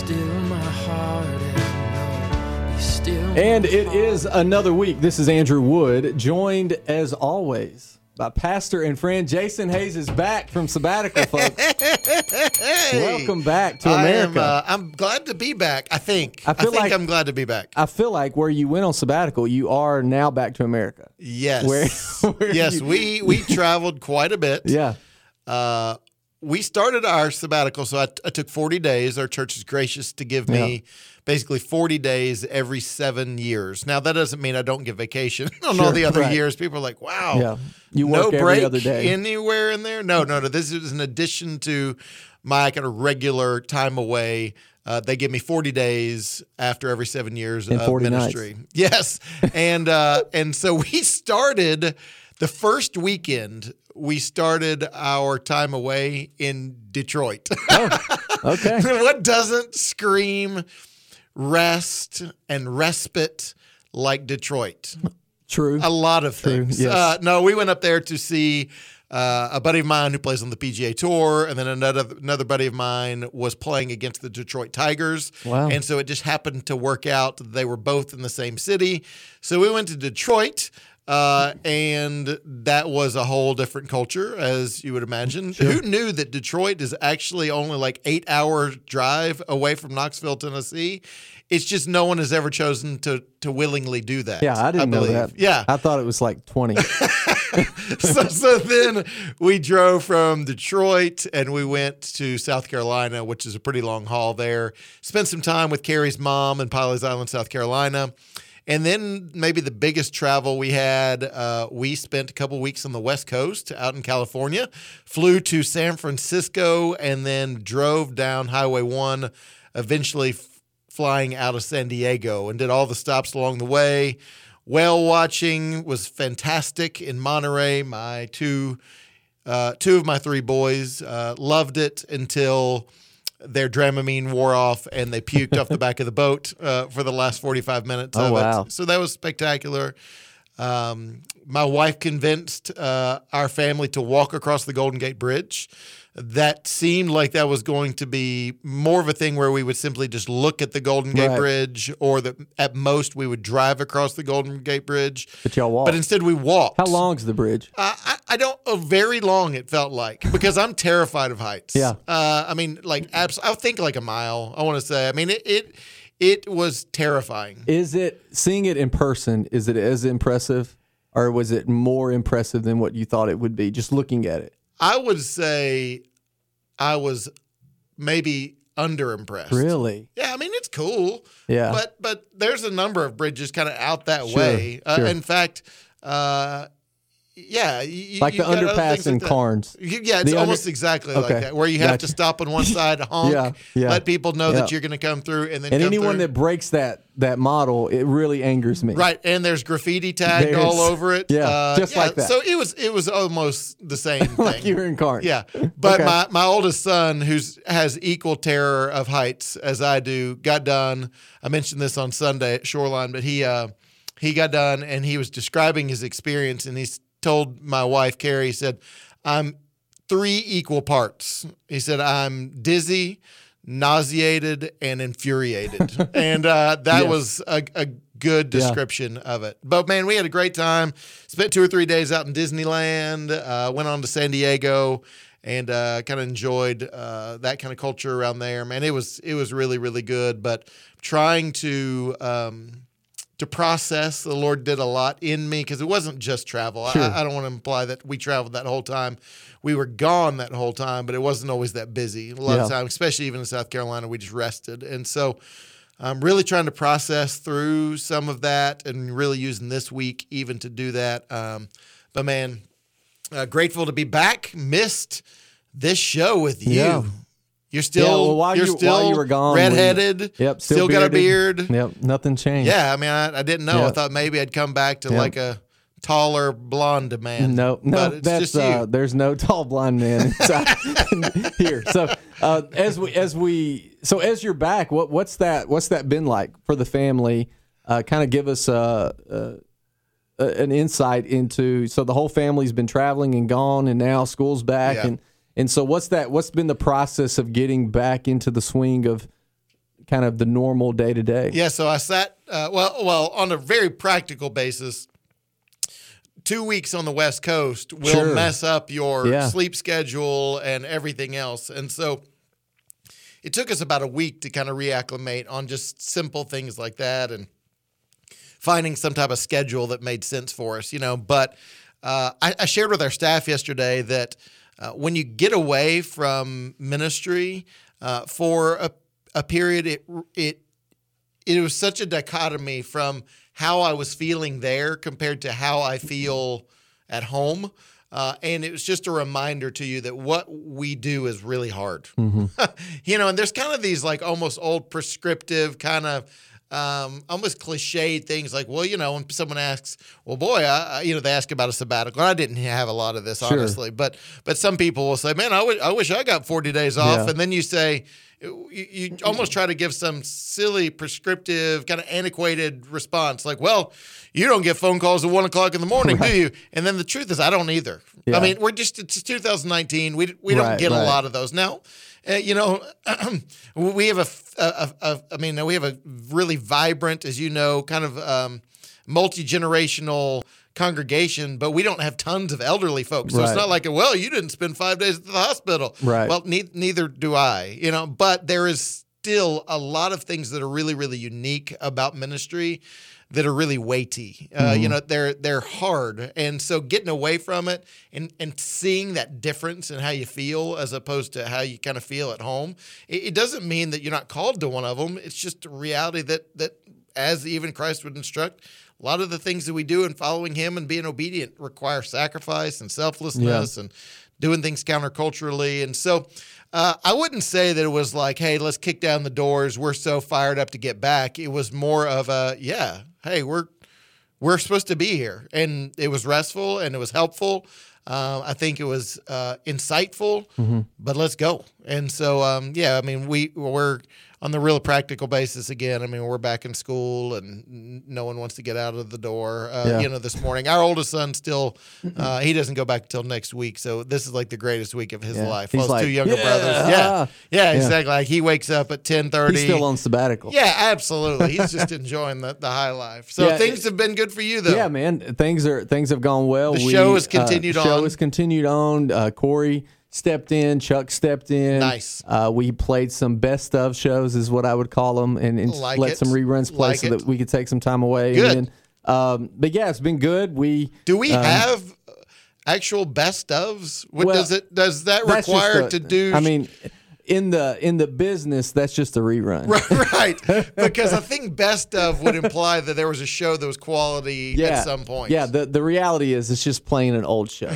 still my heart and be still. And it is another week. This is Andrew Wood, joined as always by pastor and friend Jason Hayes is back from sabbatical, folks. Hey, welcome back to America. I'm glad to be back. I think I'm glad to be back. I feel like where you went on sabbatical, you are now back to America. Yes. Where yes, we traveled quite a bit. Yeah. We started our sabbatical, so I took 40 days. Our church is gracious to give me basically 40 days every 7 years. Now, that doesn't mean I don't get vacation on all the other years. People are like, wow, yeah. You work no every break other day. anywhere in there? No. This is in addition to my kind of regular time away. They give me 40 days after every 7 years and of 40 ministry. Nights. Yes. And so we started the first weekend. We started our time away in Detroit. Oh, okay. What doesn't scream rest and respite like Detroit? True. A lot of things. Yes. No, we went up there to see a buddy of mine who plays on the PGA Tour, and then another buddy of mine was playing against the Detroit Tigers. Wow. And so it just happened to work out. They were both in the same city. So we went to Detroit. And that was a whole different culture, as you would imagine. Sure. Who knew that Detroit is actually only like 8-hour drive away from Knoxville, Tennessee? It's just no one has ever chosen to willingly do that. Yeah, I didn't know that. Yeah. I thought it was like 20. So then we drove from Detroit and we went to South Carolina, which is a pretty long haul there. Spent some time with Carrie's mom in Piles Island, South Carolina. And then maybe the biggest travel we had, we spent a couple weeks on the West Coast out in California, flew to San Francisco, and then drove down Highway 1, eventually flying out of San Diego, and did all the stops along the way. Whale watching was fantastic in Monterey. My two of my three boys loved it until their Dramamine wore off and they puked off the back of the boat for the last 45 minutes of it. So that was spectacular. My wife convinced our family to walk across the Golden Gate Bridge. That seemed like that was going to be more of a thing where we would simply just look at the Golden Gate Bridge, or that at most we would drive across the Golden Gate Bridge. But y'all walked. But instead we walked. How long's the bridge? I don't. Very long. It felt like, because I'm terrified of heights. Yeah. I mean, like I think like a mile. I want to say. I mean, it was terrifying. Is it, seeing it in person, is it as impressive, or was it more impressive than what you thought it would be just looking at it? I would say I was maybe underimpressed. Really? Yeah, I mean, it's cool. Yeah. But there's a number of bridges kind of out that Sure, way. sure. In fact, yeah. Like the underpass in Carnes. Yeah, it's almost exactly like that, where you have to stop on one side, honk, let people know that you're going to come through, and then and come anyone through. that breaks that model, it really angers me. Right, and there's graffiti tagged all over it. Just like that. So it was almost the same thing. Like you were in Carnes. Yeah, but my oldest son, who has equal terror of heights as I do, got done. I mentioned this on Sunday at Shoreline, but he got done and he was describing his experience, and he told my wife Carrie, he said, "I'm 3 equal parts." He said, "I'm dizzy, nauseated, and infuriated," and that was a good description of it. But man, we had a great time. Spent 2 or 3 days out in Disneyland. Went on to San Diego and kind of enjoyed that kind of culture around there. Man, it was really, really good. But trying to process, the Lord did a lot in me, because it wasn't just travel. Sure. I don't want to imply that we traveled that whole time. We were gone that whole time, but it wasn't always that busy. A lot of times, especially even in South Carolina, we just rested. And so I'm really trying to process through some of that, and really using this week even to do that. But man, grateful to be back. Missed this show with you. Yeah. You're still, while you were gone, redheaded. Still got a beard. Yep, nothing changed. Yeah, I mean, I didn't know. I thought maybe I'd come back to like a taller blonde man. No, but it's that's just you. There's no tall blonde man inside here. So as you're back, what's that been like for the family? Kind of give us an insight into. So the whole family's been traveling and gone, and now school's back, and so what's been the process of getting back into the swing of kind of the normal day to day? Yeah, so I sat, well, on a very practical basis, 2 weeks on the West Coast will Sure. mess up your Yeah. sleep schedule and everything else. And so it took us about a week to kind of reacclimate on just simple things like that and finding some type of schedule that made sense for us, But I shared with our staff yesterday that when you get away from ministry for a period, it was such a dichotomy from how I was feeling there compared to how I feel at home. And it was just a reminder to you that what we do is really hard. And there's kind of these like almost old prescriptive kind of almost cliched things like, well, when someone asks, well, boy, they ask about a sabbatical. And I didn't have a lot of this, honestly, but some people will say, man, I wish I got 40 days off. Yeah. And then you say, you almost try to give some silly, prescriptive, kind of antiquated response like, well, you don't get phone calls at 1 o'clock in the morning, do you? And then the truth is I don't either. Yeah. I mean, it's 2019. We don't Right, get a right. lot of those. Now, we have we have a really vibrant, as you know, kind of multi-generational congregation, but we don't have tons of elderly folks. So Right. it's not like, well, you didn't spend 5 days at the hospital. Right. Well, neither do I, but there is still a lot of things that are really, really unique about ministry that are really weighty. They're hard. And so getting away from it and seeing that difference in how you feel as opposed to how you kind of feel at home, it doesn't mean that you're not called to one of them. It's just a reality that as even Christ would instruct, a lot of the things that we do in following him and being obedient require sacrifice and selflessness and doing things counterculturally. And so I wouldn't say that it was like, hey, let's kick down the doors. We're so fired up to get back. It was more of a, hey, we're supposed to be here. And it was restful and it was helpful. I think it was insightful, but let's go. And so, we're on the real practical basis again. I mean, we're back in school and no one wants to get out of the door. This morning, our oldest son still, he doesn't go back until next week. So this is like the greatest week of his life. He's Those like, two younger brothers. Yeah, exactly. Like he wakes up at 10:30. He's still on sabbatical. Yeah, absolutely. He's just enjoying the high life. So things have been good for you, though. Yeah, man. Things have gone well. The show has continued on. Show has continued on. Corey stepped in. Chuck stepped in. Nice. We played some best of shows, is what I would call them, and Like let it. some reruns play Like so it. that we could take some time away. Good. And then, but yeah, it's been good. Do we have actual best ofs? What Well, does that that's require just to do? I mean, in the business, that's just a rerun. Right, because I think best of would imply that there was a show that was quality at some point. Yeah, the reality is it's just playing an old show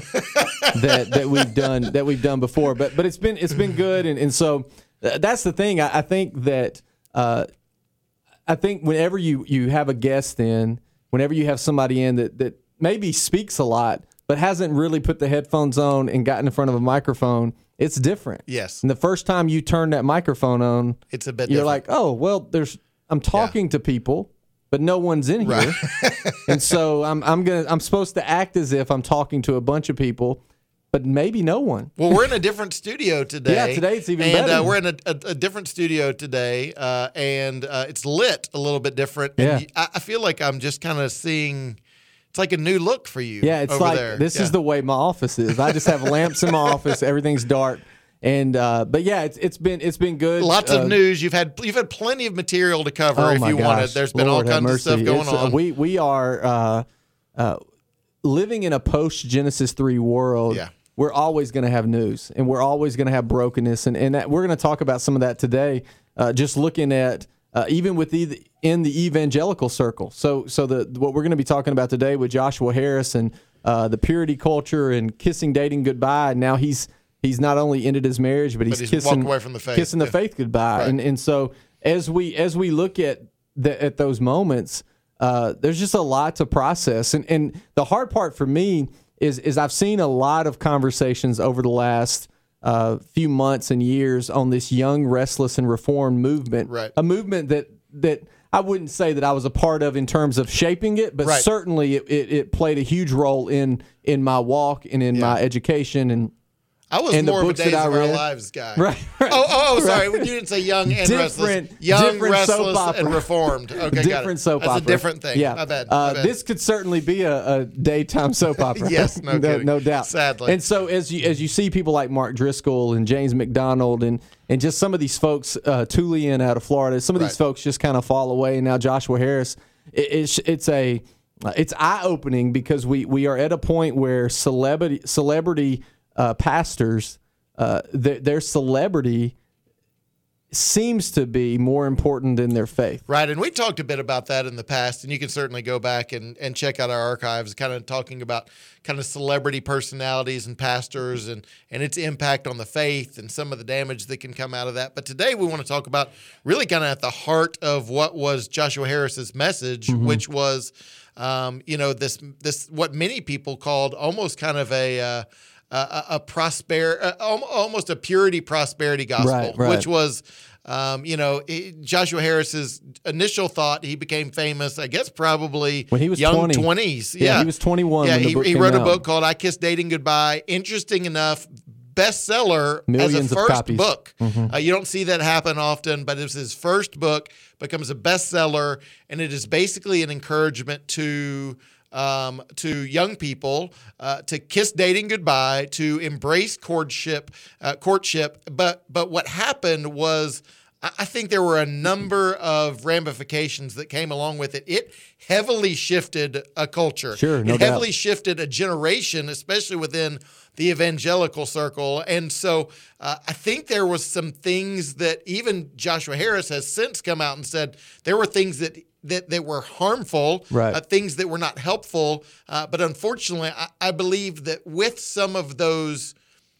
that we've done before. But it's been good, and so that's the thing. I think that I think whenever you have a guest in, whenever you have somebody in that maybe speaks a lot but hasn't really put the headphones on and gotten in front of a microphone, it's different. Yes. And the first time you turn that microphone on, It's a bit you're different. like, oh, well, I'm talking to people, but no one's in here. And so I'm supposed to act as if I'm talking to a bunch of people, but maybe no one. Well, we're in a different studio today. Yeah, today it's even and, better. we're in a different studio today, and it's lit a little bit different. Yeah. And I feel like I'm just kind of seeing. It's like a new look for you. Yeah, it's over like there. this is the way my office is. I just have lamps in my office. Everything's dark. And but yeah, it's been good. Lots of news. You've had plenty of material to cover if my you gosh. wanted. There's been Lord all have kinds of stuff mercy. going on. We are living in a post Genesis 3 world. Yeah. We're always going to have news, and we're always going to have brokenness, and that, we're going to talk about some of that today. Just looking at even in the evangelical circle. So what we're going to be talking about today with Joshua Harris and the purity culture and kissing dating goodbye. And now he's not only ended his marriage, but he's kissing walked away from the faith. kissing the faith goodbye. Right. And so as we look at those moments, there's just a lot to process. And the hard part for me is I've seen a lot of conversations over the last few months and years on this young, restless, and reformed movement. Right. A movement that I wouldn't say that I was a part of in terms of shaping it, but Right. certainly it played a huge role in my walk and in my education. And I was And the more of a books Days that I of Our read- Lives guy. Right, right. Oh, sorry. You didn't say young and restless. Young, different soap restless, opera. and reformed. Okay, got it. Different soap That's opera. a different thing. Yeah. My bad. This could certainly be a daytime soap opera. Yes, no kidding. no doubt. Sadly. And so as you see people like Mark Driscoll and James McDonald and just some of these folks, Tullian out of Florida, some of these Right. folks just kind of fall away. And now Joshua Harris, it's eye opening because we are at a point where celebrity pastors, their celebrity seems to be more important than their faith. Right, and we talked a bit about that in the past, and you can certainly go back and check out our archives, kind of talking about kind of celebrity personalities and pastors and its impact on the faith and some of the damage that can come out of that. But today we want to talk about really kind of at the heart of what was Joshua Harris's message, which was, this what many people called almost kind of a almost a purity prosperity gospel, Right. which was, Joshua Harris's initial thought. He became famous, I guess, probably When he was young 20. 20s. Yeah, he was 21 Yeah, when the book he came wrote a out. book called "I Kissed Dating Goodbye." Interesting enough, bestseller Millions as a of first copies. book. You don't see that happen often, but it was his first book, becomes a bestseller, and it is basically an encouragement to young people to kiss dating goodbye, to embrace courtship. But what happened was, I think there were a number of ramifications that came along with it. It heavily shifted a culture. Sure, no it doubt. heavily shifted a generation, especially within the evangelical circle. And so I think there was some things that even Joshua Harris has since come out and said there were things that were harmful, Right. Things that were not helpful. But unfortunately, I believe that with some of those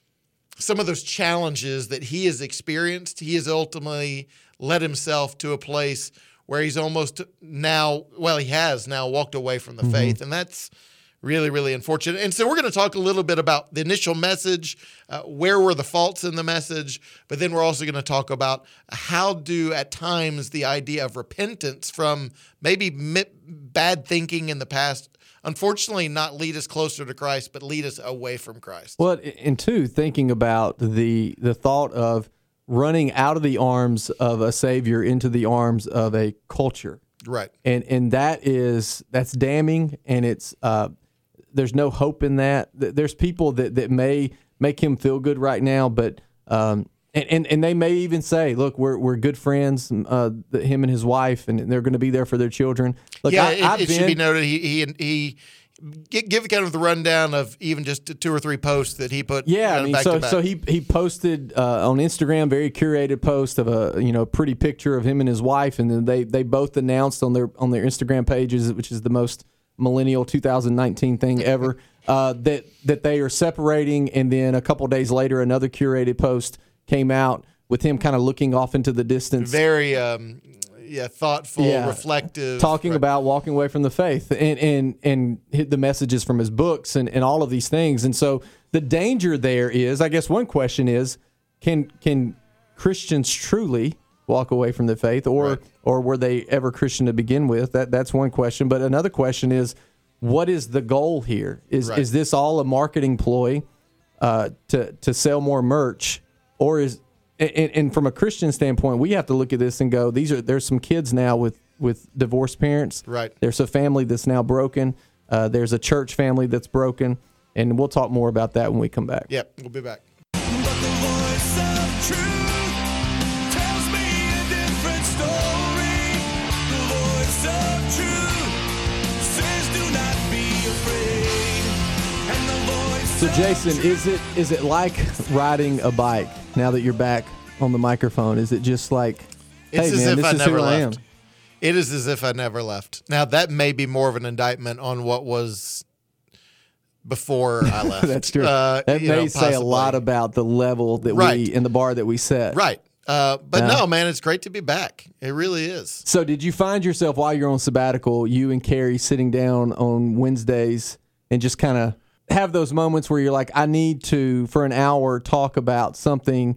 challenges that he has experienced, he has ultimately led himself to a place where he's almost now, he has now walked away from the faith. And that's really, really unfortunate. And so we're going to talk a little bit about the initial message, where were the faults in the message, but then we're also going to talk about how do at times the idea of repentance from maybe bad thinking in the past, unfortunately, not lead us closer to Christ, but lead us away from Christ. Well, and two, thinking about the thought of running out of the arms of a Savior into the arms of a culture. Right. And that's damning, and it's there's no hope in that. There's people that may make him feel good right now, but and they may even say, "Look, we're good friends, him and his wife, and they're going to be there for their children." Look, it should be noted he give kind of the rundown of even just 2 or 3 posts that he put. Yeah, I mean, back to back. so he posted on Instagram very curated post of a pretty picture of him and his wife, and then they both announced on their Instagram pages, which is the most millennial 2019 thing ever, that they are separating. And then a couple days later, another curated post came out with him kind of looking off into the distance, very thoughtful, reflective, talking about walking away from the faith and hit the messages from his books and all of these things. And so the danger there is, I guess one question is, can Christians truly walk away from the faith, or were they ever Christian to begin with? That's one question. But another question is, what is the goal here? Is this all a marketing ploy to sell more merch, or is and from a Christian standpoint, we have to look at this and go, there's some kids now with divorced parents. Right. There's a family that's now broken. There's a church family that's broken, and we'll talk more about that when we come back. Yep, we'll be back. But the voice of truth tells me a different story. The voice of truth says, "Do not be afraid." And the voice So, of Jason, is it like riding a bike now that you're back on the microphone? Is it just like, It's hey, as man, if this I is never who I am? left. It is as if I never left. Now, that may be more of an indictment on what was before I left. That's true. That may say a possibly. lot about the level that Right. we, in the bar that we set. Right. But no, man, it's great to be back. It really is. So did you find yourself while you're on sabbatical, you and Carrie sitting down on Wednesdays and just kind of have those moments where you're like, I need to, for an hour, talk about something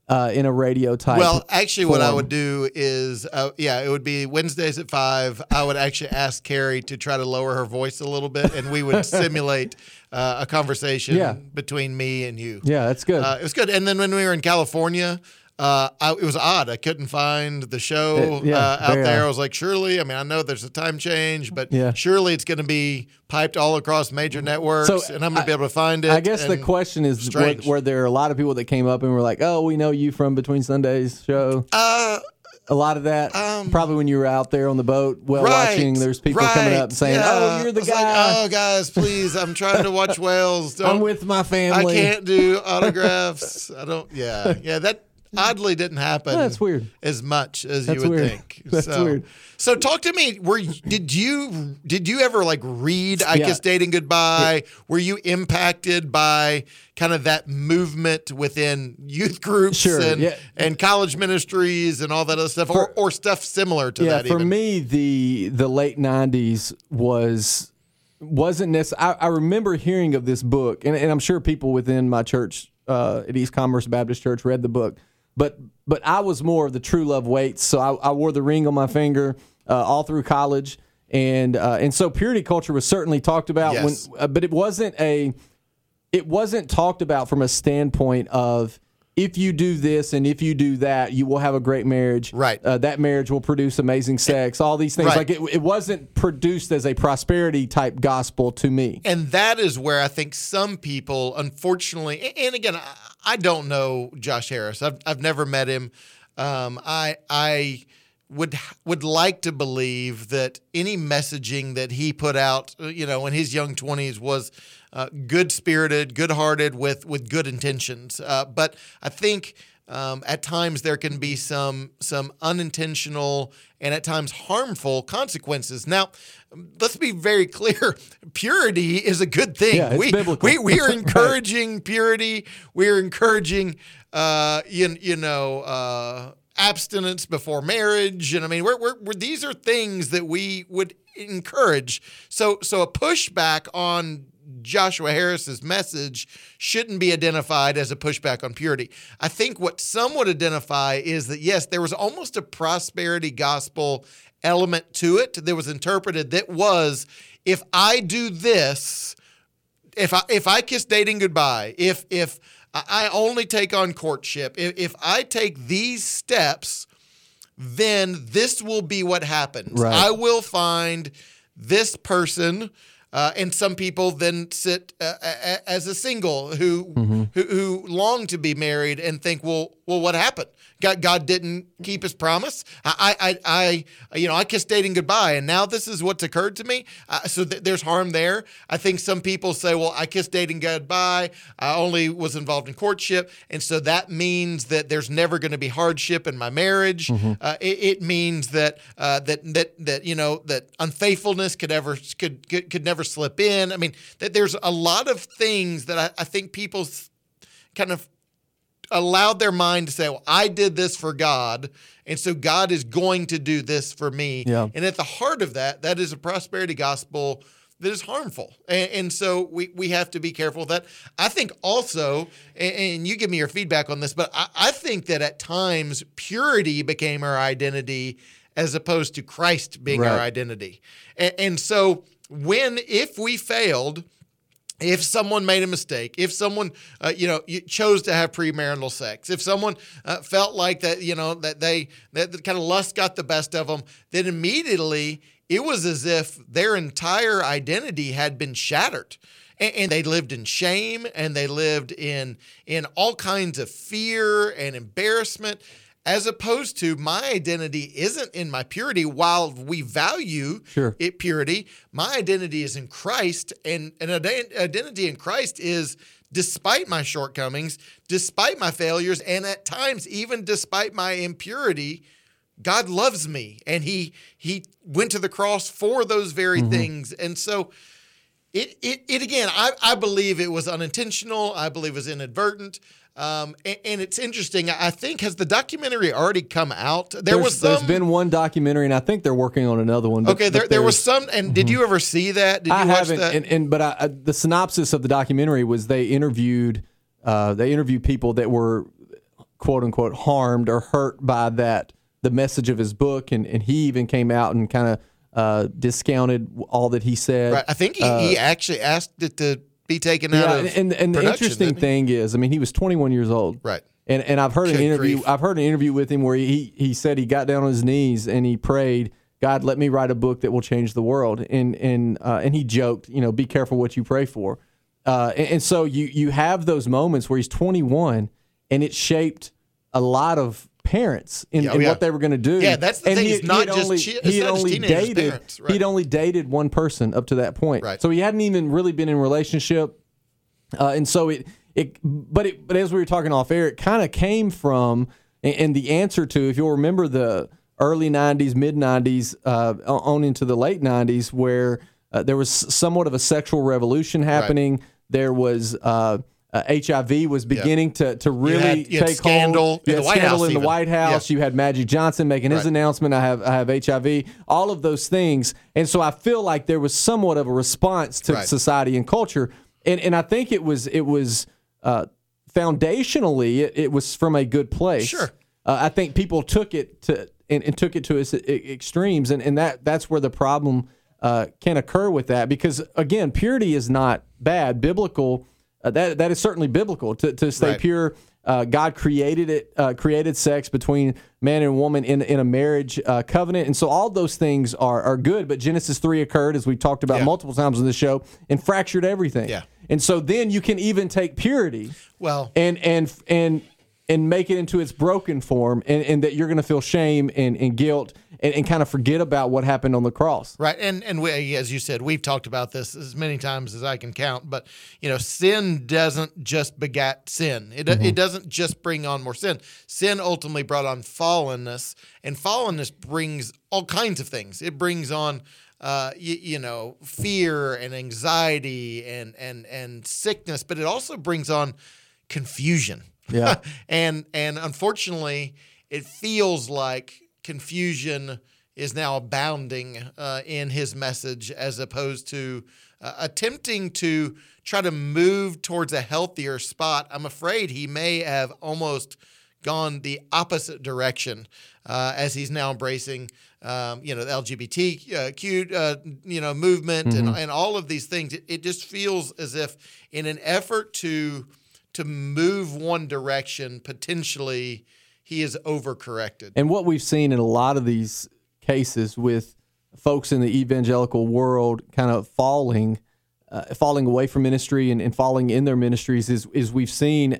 in a radio type. Well, actually, what I form. would do is, it would be Wednesdays at 5. I would actually ask Carrie to try to lower her voice a little bit, and we would simulate a conversation Yeah. between me and you. Yeah, that's good. It was good. And then when we were in California, it was odd. I couldn't find the show out very there. odd. I was like, surely, I mean, I know there's a time change, but Yeah. surely it's going to be piped all across major networks, and I'm going to be able to find it. I guess the and- question is, strange. were there a lot of people that came up and were like, "Oh, we know you from Between Sundays show"? A lot of that, probably when you were out there on the boat, watching. There's people coming up and saying, yeah. "Oh, you're the I was guy. like, oh, guys, please! I'm trying to watch whales. I'm with my I family." can't do autographs. I don't. Yeah. That oddly didn't happen. That's weird. As much as That's you would weird. think. That's weird. So talk to me. Did you ever like read I Kiss Dating Goodbye? Were you impacted by kind of that movement within youth groups Sure, yeah. and college ministries and all that other stuff, or stuff similar to that? For even? me, the late '90s wasn't necessarily. I remember hearing of this book, and I'm sure people within my church at East Commerce Baptist Church read the book, but I was more of the True Love Waits, so I wore the ring on my finger all through college, and so purity culture was certainly talked about, Yes. but it wasn't talked about from a standpoint of, if you do this and if you do that, you will have a great marriage. Right. That marriage will produce amazing sex. All these things. Right. Like it wasn't produced as a prosperity type gospel to me. And that is where I think some people, unfortunately, and again, I don't know Josh Harris. I've never met him. I would like to believe that any messaging that he put out, in his young 20s was good spirited, good hearted, with good intentions. But I think at times there can be some unintentional and at times harmful consequences. Now, let's be very clear. Purity is a good thing. Yeah, it's biblical. We are encouraging purity. We are encouraging, abstinence before marriage, and I mean, we're these are things that we would encourage. So a pushback on Joshua Harris's message shouldn't be identified as a pushback on purity. I think what some would identify is that, yes, there was almost a prosperity gospel element to it that was interpreted that was, if I do this, if I kiss dating goodbye, if I only take on courtship, if I take these steps, then this will be what happens. Right. I will find this person, and some people then sit as a single who long to be married and think, well, what happened? God didn't keep his promise. I kissed dating goodbye, and now this is what's occurred to me. So there's harm there. I think some people say, well, I kissed dating goodbye. I only was involved in courtship, and so that means that there's never going to be hardship in my marriage. It means that that unfaithfulness could never slip in. I mean, that there's a lot of things that I think people kind of allowed their mind to say, well, I did this for God, and so God is going to do this for me. Yeah. And at the heart of that is a prosperity gospel that is harmful. And so we have to be careful with that. I think also, and you give me your feedback on this, but I think that at times purity became our identity as opposed to Christ being our Right. identity. And so if we failed, if someone made a mistake, if someone chose to have premarital sex, if someone felt like that, that kind of lust got the best of them, then immediately it was as if their entire identity had been shattered. And they lived in shame, and they lived in all kinds of fear and embarrassment, as opposed to my identity isn't in my purity. While we value Sure. purity, my identity is in Christ, and an identity in Christ is, despite my shortcomings, despite my failures, and at times even despite my impurity, God loves me, and He went to the cross for those very things. And so it again, I believe it was unintentional. I believe it was inadvertent. And it's interesting. I think, has the documentary already come out? There's been one documentary, and I think they're working on another one. But, okay, there was some. And did you ever see that? Did you I watch haven't. that? But the synopsis of the documentary was they interviewed people that were quote unquote harmed or hurt by the message of his book, and he even came out and kind of discounted all that he said. Right. I think he actually asked it to be taken out of and the interesting thing is, I mean, he was 21 years old. Right. And I've heard an Good interview. grief. I've heard an interview with him where he said he got down on his knees and he prayed, God, let me write a book that will change the world. And he joked, be careful what you pray for. And so you have those moments where he's 21 and it shaped a lot of parents in what they were going to do. Yeah, that's the thing. It's not just teenagers, parents. Right. He'd only dated one person up to that point. Right. So he hadn't even really been in a relationship. And so but as we were talking off air, it kind of came from, and the answer to, if you'll remember the early 90s, mid 90s, on into the late 90s, where there was somewhat of a sexual revolution happening. Right. There was HIV was beginning to really you had take scandal hold. in the White House. In the White House. Yeah. You had Magic Johnson making his announcement. I have HIV. All of those things, and so I feel like there was somewhat of a response to society and culture, and I think it was foundationally it was from a good place. Sure. I think people took it to its extremes, and that's where the problem can occur with that, because again, purity is not bad. Biblical. That is certainly biblical to stay pure. God created sex between man and woman in a marriage covenant, and so all those things are good. But Genesis 3 occurred, as we've talked about multiple times on this show, and fractured everything. Yeah. And so then you can even take purity, and make it into its broken form, and that you're going to feel shame and guilt and kind of forget about what happened on the cross. Right. And we, as you said, we've talked about this as many times as I can count, but sin doesn't just begat sin. It doesn't just bring on more sin. Sin ultimately brought on fallenness, and fallenness brings all kinds of things. It brings on fear and anxiety and sickness, but it also brings on confusion. Yeah. and unfortunately, it feels like confusion is now abounding in his message, as opposed to attempting to try to move towards a healthier spot. I'm afraid he may have almost gone the opposite direction as he's now embracing the LGBTQ movement and all of these things. It just feels as if in an effort to move one direction, potentially he is overcorrected. And what we've seen in a lot of these cases with folks in the evangelical world kind of falling away from ministry and falling in their ministries is we've seen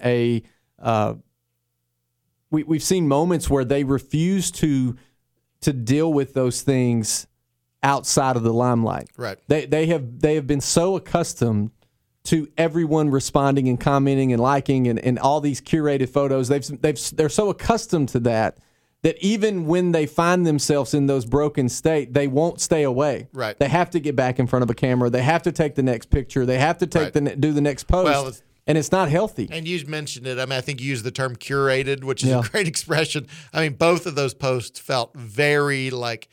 we've seen moments where they refuse to deal with those things outside of the limelight. Right. They have been so accustomed to everyone responding and commenting and liking and all these curated photos. They're so accustomed to that even when they find themselves in those broken state, they won't stay away. Right. They have to get back in front of a camera. They have to take the next picture. They have to do the next post. Well, and it's not healthy. And you mentioned it. I mean, I think you used the term curated, which is a great expression. I mean, both of those posts felt very like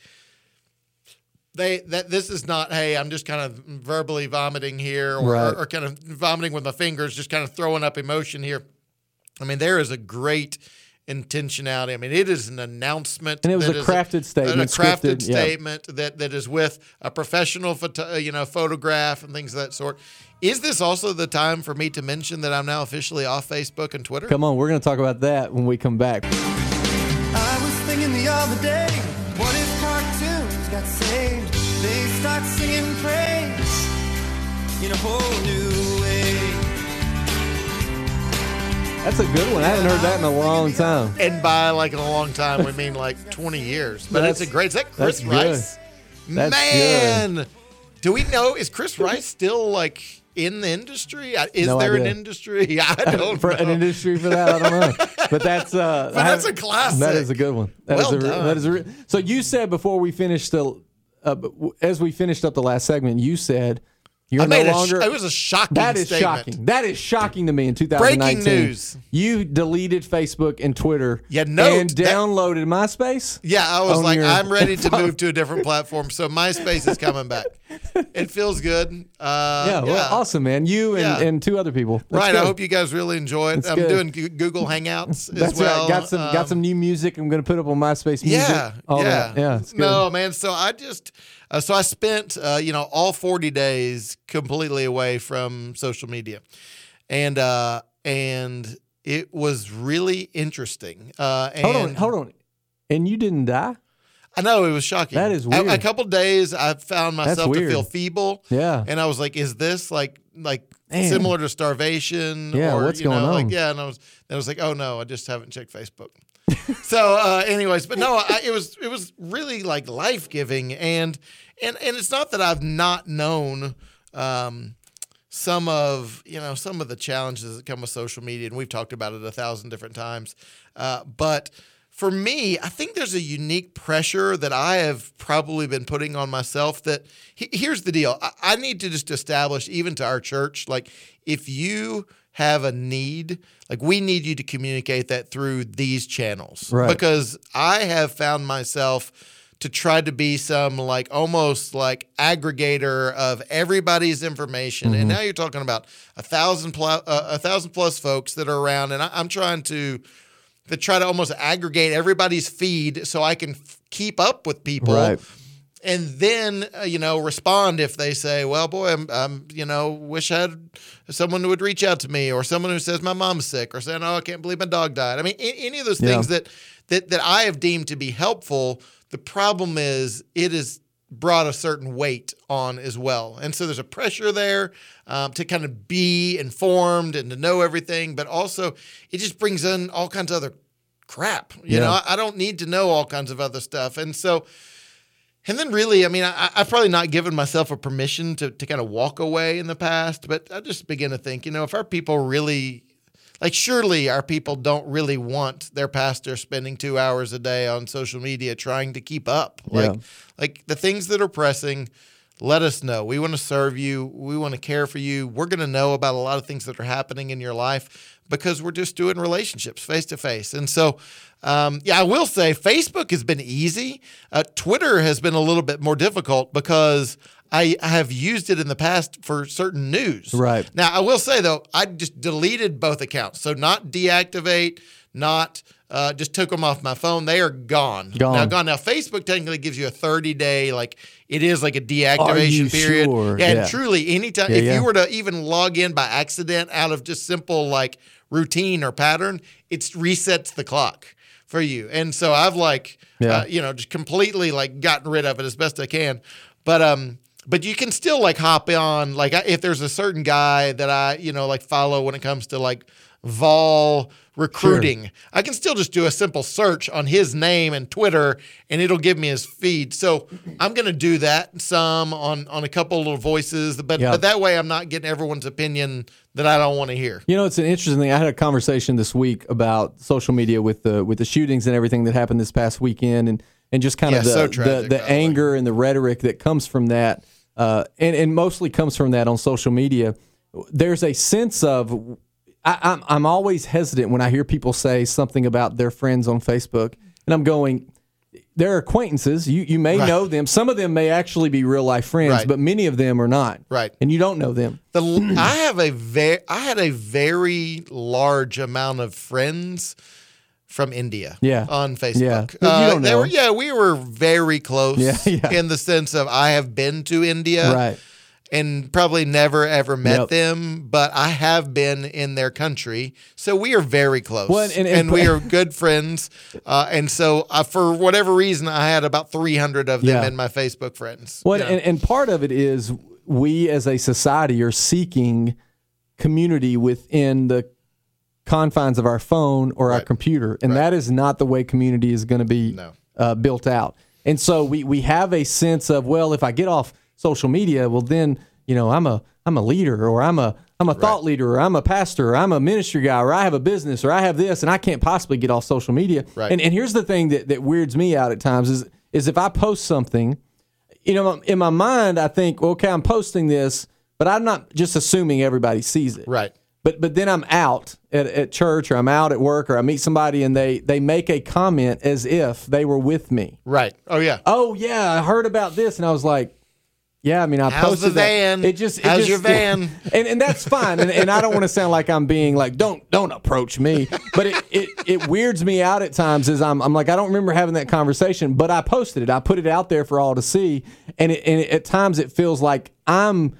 this is not, hey, I'm just kind of verbally vomiting here or kind of vomiting with my fingers, just kind of throwing up emotion here. I mean, there is a great intentionality. I mean, it is an announcement. And it was a crafted statement. A crafted statement that is with a professional photograph and things of that sort. Is this also the time for me to mention that I'm now officially off Facebook and Twitter? Come on, we're going to talk about that when we come back. I was thinking the other day, what if cartoons got saved? They start singing praise in a whole new way. That's a good one. I haven't heard that in a long time. And by like in a long time, we mean like 20 years. But it's a great. Is that Chris Rice? That's Man, good. Do we know? Is Chris Rice still like in the industry? Is there an industry? I don't know. An industry for that? I don't know. But that's that's a classic. That is a good one. So you said before we finished as we finished up the last segment, you said you're no longer. It was a shocking. That is statement. shocking. That is shocking to me in 2019. Breaking news. You deleted Facebook and Twitter. Yeah, and downloaded MySpace. Yeah, I was like, I'm ready to move to a different platform. So MySpace is coming back. It feels good. Well, awesome, man. You and two other people. That's Right. good. I hope you guys really enjoy it. I'm good. doing Google Hangouts That's as well. right. Got some new music. I'm going to put up on MySpace Music. Yeah, all yeah, that. Yeah. It's good. No, man. So I just, so I spent, all 40 days completely away from social media, and it was really interesting. Hold on. And you didn't die? I know, it was shocking. That is weird. A couple of days, I found myself to weird. feel feeble. Yeah. And I was like, "Is this like Man. similar to starvation?" Yeah, or, what's going on? Like, yeah. And I was like, "Oh no, I just haven't checked Facebook." So, anyways, but no, it was really like life giving, and it's not that I've not known some of the challenges that come with social media, and we've talked about it 1,000 different times, but. For me, I think there's a unique pressure that I have probably been putting on myself that here's the deal. I need to just establish, even to our church, like if you have a need, like we need you to communicate that through these channels. Right. Because I have found myself to try to be some like almost like aggregator of everybody's information. And now you're talking about 1,000 plus folks that are around, and I'm trying to try to almost aggregate everybody's feed so I can keep up with people. Right. And then, respond if they say, well, boy, I'm wish I had someone who would reach out to me, or someone who says my mom's sick, or saying, oh, I can't believe my dog died. I mean, any of those things that I have deemed to be helpful. The problem is it has brought a certain weight on as well. And so there's a pressure there to kind of be informed and to know everything, but also it just brings in all kinds of other crap. You know, I don't need to know all kinds of other stuff. And so, and then really, I mean, I've probably not given myself a permission to kind of walk away in the past, but I just begin to think, if our people really, like surely our people don't really want their pastor spending 2 hours a day on social media trying to keep up. Like the things that are pressing, let us know. We want to serve you. We want to care for you. We're going to know about a lot of things that are happening in your life because we're just doing relationships face to face. And so, I will say Facebook has been easy. Twitter has been a little bit more difficult because I have used it in the past for certain news. Right. Now, I will say, though, I just deleted both accounts. So not deactivate, not just took them off my phone. They are gone. Now, Facebook technically gives you a 30-day, like it is like a deactivation period. Sure? Yeah, and truly, anytime, if you were to even log in by accident out of just simple like routine or pattern, it resets the clock for you. And so I've just completely like gotten rid of it as best I can. But you can still like hop on, like if there's a certain guy that I, like follow when it comes to like Vol recruiting, sure. I can still just do a simple search on his name and Twitter and it'll give me his feed. So I'm going to do that some on a couple little voices, but that way I'm not getting everyone's opinion that I don't want to hear. It's an interesting thing. I had a conversation this week about social media with the shootings and everything that happened this past weekend and just kind of the anger and the rhetoric that comes from that, and mostly comes from that on social media. There's a sense of I'm always hesitant when I hear people say something about their friends on Facebook, and I'm going, they're acquaintances. You may know them. Some of them may actually be real life friends, but many of them are not. Right, and you don't know them. I had a very large amount of friends from India on Facebook. Yeah. You don't know. We were very close in the sense of I have been to India. Right. And probably never, ever met them, but I have been in their country. So we are very close. Well, and we are good friends. And so for whatever reason, I had about 300 of them in my Facebook friends. Well, and part of it is we as a society are seeking community within the confines of our phone or our computer. And that is not the way community is going to be built out. And so we have a sense of, well, if I get off social media, well then, I'm a leader, or I'm a thought leader, or I'm a pastor, or I'm a ministry guy, or I have a business, or I have this, and I can't possibly get off social media. Right. And here's the thing that weirds me out at times is if I post something, in my mind I think, well, okay, I'm posting this, but I'm not just assuming everybody sees it. Right. But then I'm out at church, or I'm out at work, or I meet somebody and they make a comment as if they were with me. Right. Oh yeah. Oh yeah, I heard about this, and I was like, Yeah, I mean, I How's posted the van? That. How's your van? And that's fine. And I don't want to sound like I'm being like, don't approach me. But it weirds me out at times. As I'm like, I don't remember having that conversation. But I posted it. I put it out there for all to see. And at times it feels like I'm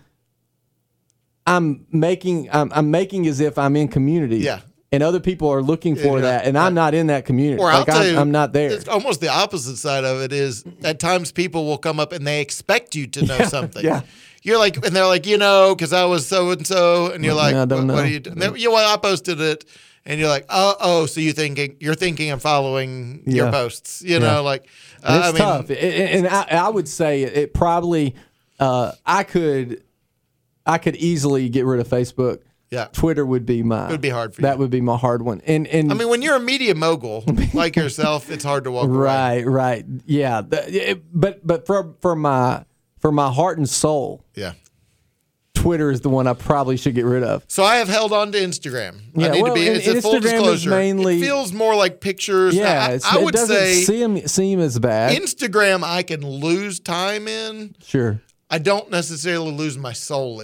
making as if I'm in community. Yeah. And other people are looking for Yeah. that, and I'm not in that community. Or Like, I'll tell you, I'm not there. It's almost the opposite side of it is at times people will come up and they expect you to know something. yeah. You're like, and they're like, because I was so and so, and you're like, I don't what know. are you doing? I posted it, and you're like, oh, so you're thinking I'm following your Yeah. posts, It's tough. And I would say it probably I could easily get rid of Facebook. Yeah. Twitter would be It would be hard for you. That would be my hard one. And I mean, when you're a media mogul like yourself, it's hard to walk away. right. Yeah. But for my heart and soul, Yeah. Twitter is the one I probably should get rid of. So I have held on to Instagram. Yeah, I need well, to be. and It's a full Instagram is disclosure. mainly- It feels more like pictures. Yeah, I would it doesn't say seem as bad. Instagram I can lose time in. Sure. I don't necessarily lose my soul in.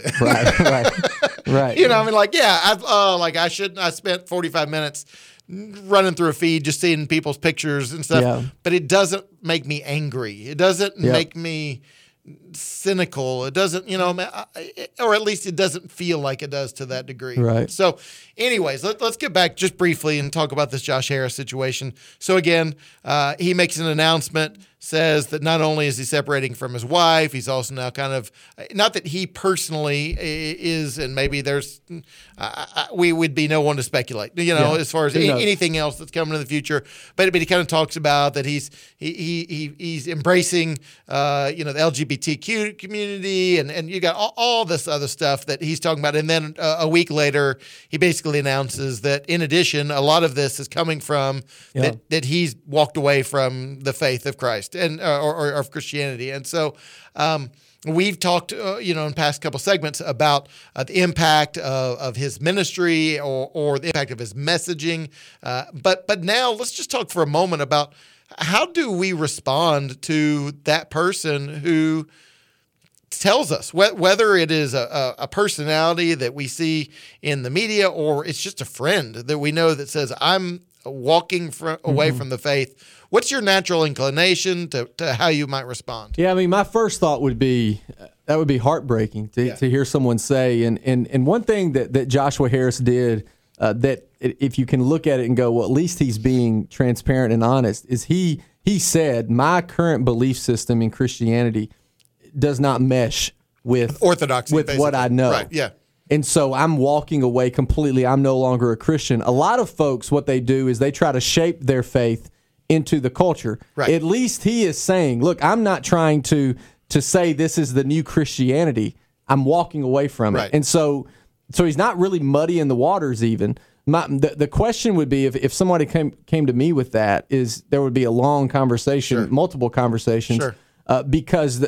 Right. You know, I mean, like, yeah, I shouldn't. I spent 45 minutes running through a feed just seeing people's pictures and stuff. Yeah. But it doesn't make me angry. It doesn't make me cynical. It doesn't, or at least it doesn't feel like it does to that degree. Right. So, anyways, let's get back just briefly and talk about this Josh Harris situation. So again, he makes an announcement, says that not only is he separating from his wife, he's also now kind of, not that he personally is, and maybe there's, we would be no one to speculate, as far as Who knows? anything else that's coming in the future. But he kind of talks about that he's embracing, the LGBTQ community, and you got all this other stuff that he's talking about. And then a week later, he basically announces that in addition, a lot of this is coming from that he's walked away from the faith of Christ and or of Christianity. And so we've talked, in past couple segments about the impact of his ministry or the impact of his messaging. But now let's just talk for a moment about how do we respond to that person who tells us, whether it is a personality that we see in the media or it's just a friend that we know that says, I'm walking away from the faith. What's your natural inclination to how you might respond? Yeah, I mean, my first thought would be that would be heartbreaking to hear someone say. And one thing that Joshua Harris did that if you can look at it and go, well, at least he's being transparent and honest, is he said, my current belief system in Christianity does not mesh with orthodoxy, with basically. what I know. Right, yeah. And so I'm walking away completely. I'm no longer a Christian. A lot of folks, what they do is they try to shape their faith into the culture. Right. At least he is saying, look, I'm not trying to say this is the new Christianity. I'm walking away from it. Right. And so he's not really muddying the waters even. The question would be if somebody came to me with that, is there would be a long conversation, Sure. multiple conversations, Sure. because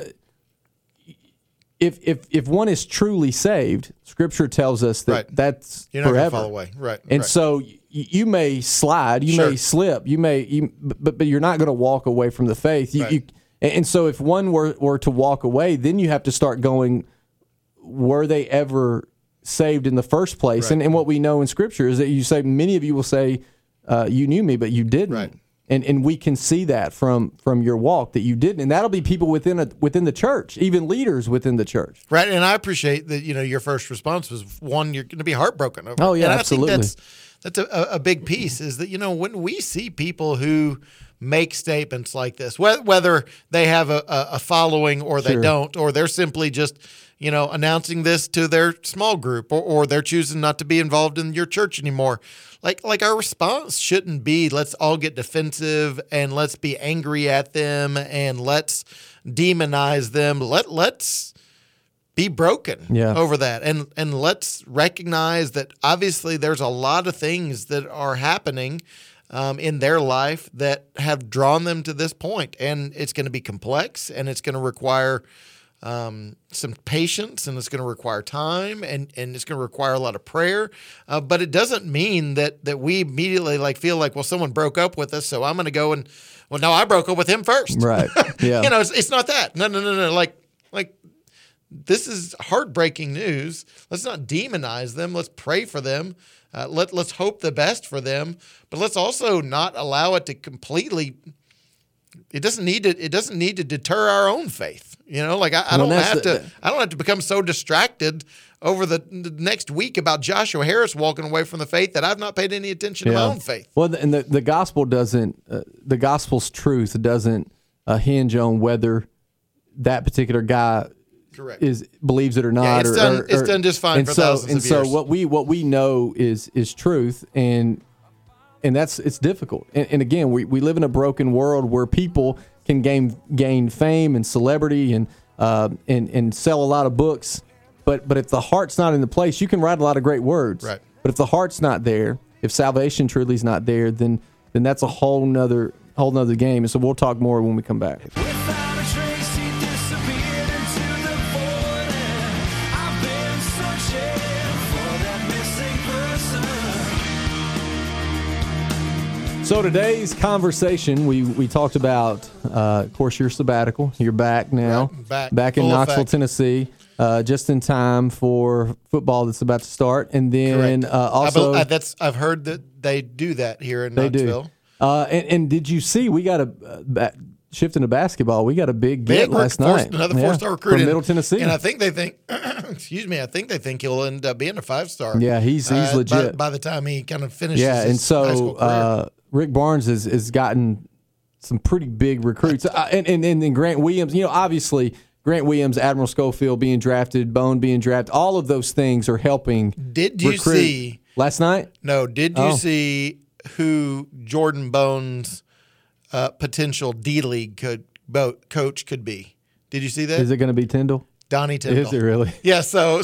if one is truly saved, Scripture tells us that Right. that's You're not going forever. to fall away. Right. And right. so you may slide, you Sure. may slip, but you're not going to walk away from the faith. Right. And so if one were to walk away, then you have to start going, were they ever saved in the first place? Right. And what we know in Scripture is that you say, many of you will say, you knew me, but you didn't. Right. And we can see that from your walk that you didn't, and that'll be people within the church, even leaders within the church. Right, and I appreciate that. Your first response was one, you're going to be heartbroken over. Oh, yeah, and I absolutely. think that's a big piece. Is that when we see people who make statements like this, whether they have a following or they Sure. don't, or they're simply just announcing this to their small group, or they're choosing not to be involved in your church anymore. Like our response shouldn't be let's all get defensive and let's be angry at them and let's demonize them. Let's be broken over that, and let's recognize that obviously there's a lot of things that are happening in their life that have drawn them to this point, and it's going to be complex, and it's going to require some patience, and it's going to require time, and it's going to require a lot of prayer. But it doesn't mean that we immediately feel like, well, someone broke up with us, so I'm going to go and, well, no, I broke up with him first. Right. Yeah. It's not that. No. Like This is heartbreaking news. Let's not demonize them. Let's pray for them. Let's hope the best for them. But let's also not allow it to completely. It doesn't need to deter our own faith. Like I don't have to become so distracted over the next week about Joshua Harris walking away from the faith that I've not paid any attention to my own faith. Well, and the gospel doesn't. The gospel's truth doesn't hinge on whether that particular guy correct believes it or not. Yeah, it's done just fine for thousands of years. So what we know is truth, and it's difficult. And again, we live in a broken world where people can gain fame and celebrity and sell a lot of books, but if the heart's not in the place, you can write a lot of great words. Right. But if the heart's not there, if salvation truly is not there, then that's a whole nother game. And so we'll talk more when we come back. Without a trace, he disappeared into the void, and I've been searching for that missing person. So today's conversation, we talked about, of course, your sabbatical. You're back now, Right, back in full Knoxville, effect. Tennessee, just in time for football that's about to start. And then also, I've heard that they do that here in they Knoxville. do. And did you see we got shifting to basketball? We got a big get last night. Another 4-star recruit from in Middle Tennessee, and I think they think, excuse me, I think they think he'll end up being a 5-star. Yeah, he's legit by the time he kind of finishes. Yeah, his and so high school career. Rick Barnes has gotten some pretty big recruits, and Grant Williams. Obviously Grant Williams, Admiral Schofield being drafted, Bone being drafted. All of those things are helping. Did you recruit. see last night? No. Did you see who Jordan Bone's potential D-League coach could be? Did you see that? Is it going to be Tyndall? Donnie Tyndall. Is it really? Yeah, so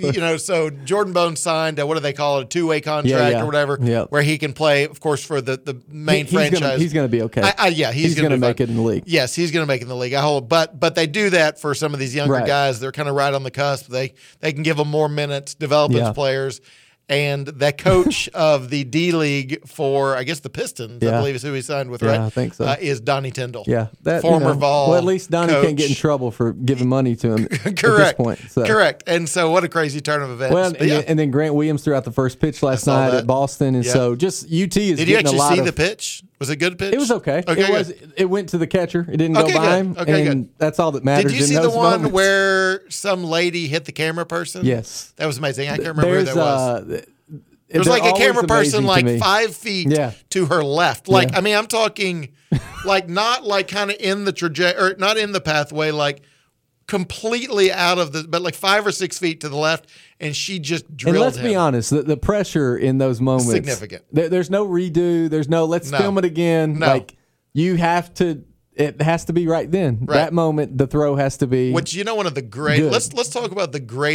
so Jordan Bone signed what do they call it, a 2-way contract or whatever, where he can play, of course, for the main franchise. He's going to be okay. He's going to make it in the league. Yes, he's going to make it in the league. But they do that for some of these younger guys. They're kind of right on the cusp. They can give them more minutes, develop as players. And that coach of the D-League for, I guess, the Pistons, I believe is who he signed with, right? I think so. Is Donnie Tyndall. Yeah. Former Vol. Well, at least Donnie coach. can't get in trouble for giving money to him Correct. at this point. So. Correct. And so what a crazy turn of events. Well, and then Grant Williams threw out the first pitch last night at Boston. And so just UT is Did you getting actually a lot see of, the pitch? Was it a good pitch? It was okay. Okay, It went to the catcher. It didn't go by good. him. Okay, and good. that's all that matters. Did you in see the those one moments. where some lady hit the camera person? Yes. That was amazing. I can't remember who that was. It was like a camera person like 5 feet to her left. Like, I mean, I'm talking like not like kind of in the trajectory, or not in the pathway, like completely out of the, but like 5 or 6 feet to the left, and she just drilled him. And let's be honest, the pressure in those moments, significant. There's no redo. There's no let's film it again. No. Like you have to. It has to be right then. Right. That moment, the throw has to be. Which, one of the great. Good. Let's talk about the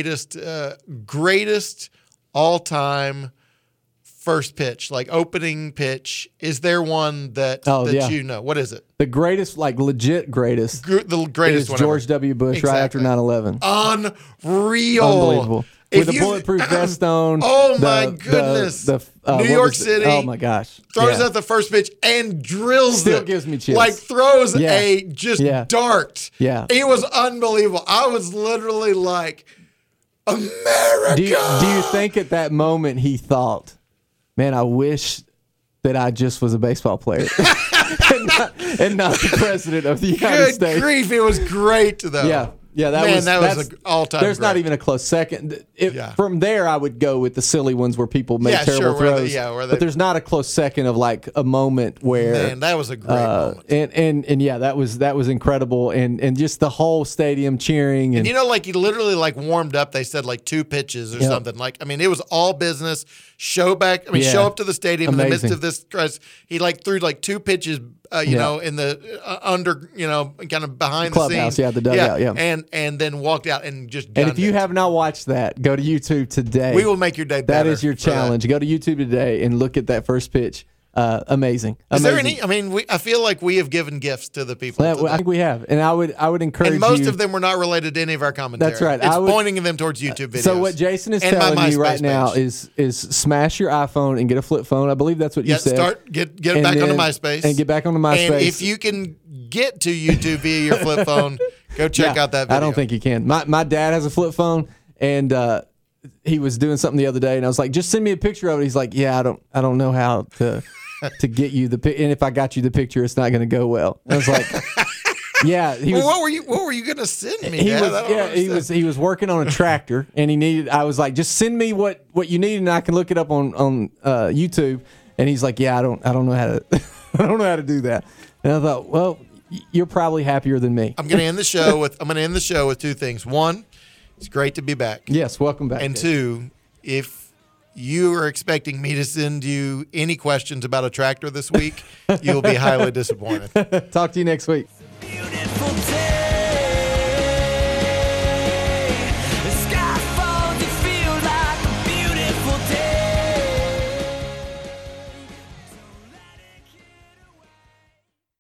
greatest all time first pitch, like opening pitch. Is there one that you know? What is it? The greatest, like legit greatest. The greatest is one George ever. W. Bush right after 9/11. Unreal. Unbelievable. With the bulletproof vest on. Oh my goodness. New York City. Oh my gosh. Throws out the first pitch and drills Still it. gives me chills. Like throws a dart. Yeah. It was unbelievable. I was literally like, America. Do you think at that moment he thought, man, I wish that I just was a baseball player and not the president of the United States? Good grief. It was great, though. Yeah, that was an all-time There's great. not even a close second. From there, I would go with the silly ones where people make terrible throws. But there's not a close second of like a moment where. Man, that was a great moment. And that was incredible. And just the whole stadium cheering. And like he literally like warmed up. They said like 2 pitches or something. Like, I mean, it was all business. Show up to the stadium in the midst of this. He like threw like 2 pitches. In the under, kind of behind the clubhouse, scenes. The dugout, and then walked out and just. And if you have not watched that, go to YouTube today. We will make your day better. That is your challenge. Go to YouTube today and look at that first pitch. Amazing. Is there any? I mean, I feel like we have given gifts to the people. I think we have, and I would encourage. And most of them were not related to any of our commentary. That's right. It's pointing them towards YouTube videos. So what Jason is telling you right now is smash your iPhone and get a flip phone. I believe that's what you said. Get back onto MySpace and get back onto MySpace. And if you can get to YouTube via your flip phone, Go check out that video. I don't think you can. My dad has a flip phone, and he was doing something the other day, and I was like, just send me a picture of it. He's like, yeah, I don't know how to get you the pic, and if I got you the picture, it's not going to go well. And I was like, yeah. What were you going to send me? He was working on a tractor, and he needed. I was like, just send me what you need, and I can look it up on YouTube. And he's like, yeah, I don't know how to I don't know how to do that. And I thought, well, you're probably happier than me. I'm going to end the show with two things. One, it's great to be back. Yes, welcome back. And two, if you are expecting me to send you any questions about a tractor this week, you'll be highly disappointed. Talk to you next week.